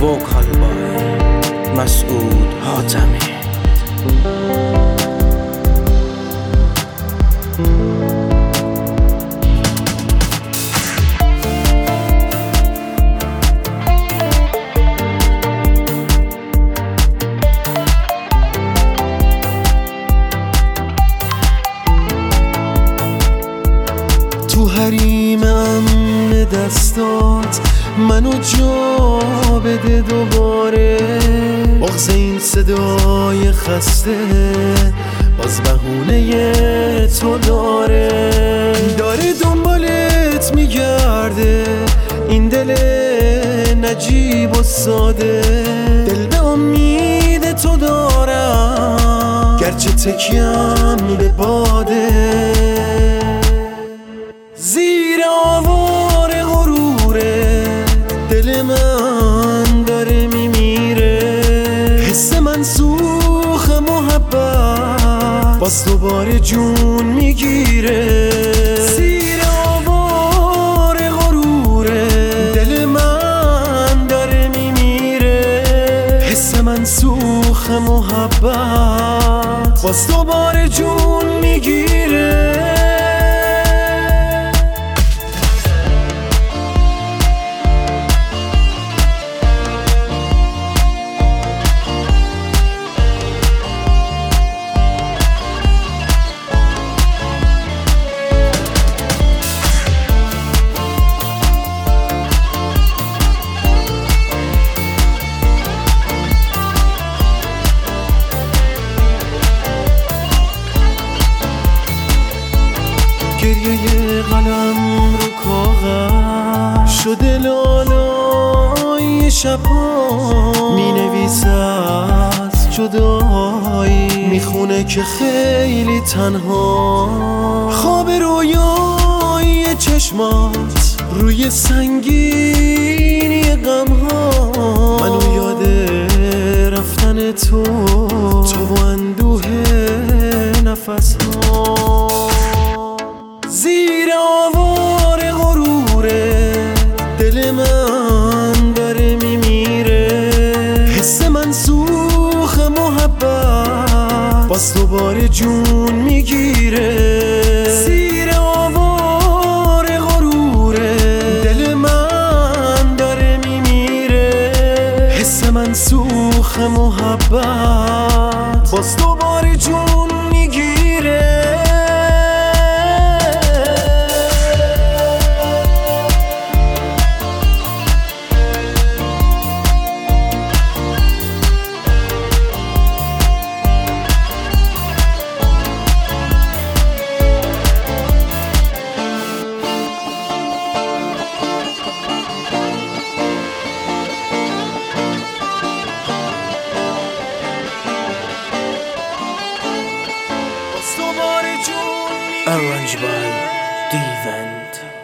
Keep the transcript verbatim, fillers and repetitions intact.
وکال بای مسعود حاتمی. تو حریم امن دستات منو جا بده دوباره. بغض این صدای خسته باز بهونه تو داره. داره دنبالت میگرده این دل نجیب و ساده. دل به امید تو دارم گرچه تکیم به باده. زیر آوار غروره دل من داره میمیره. حس منسوخ محبت باز دوباره جون میگیره. زیر آوار غروره دل من داره میمیره. حس منسوخ محبت باز دوباره جون میگیره. گریه قلم رو کاغذ شده لالای شبها. می نویسه از جدایی میخونه که خیلی تنها. خواب رویای چشمات روی سنگینی غمها. منو یاد رفتن تو تو و اندوه نفسها. زیر آوار غروره دل من داره میمیره. حس منسوخ محبت باز دوباره جون میگیره. زیر آوار غروره دل من داره میمیره. حس منسوخ محبت باز دوباره جون میگیره. Arranged by Devent.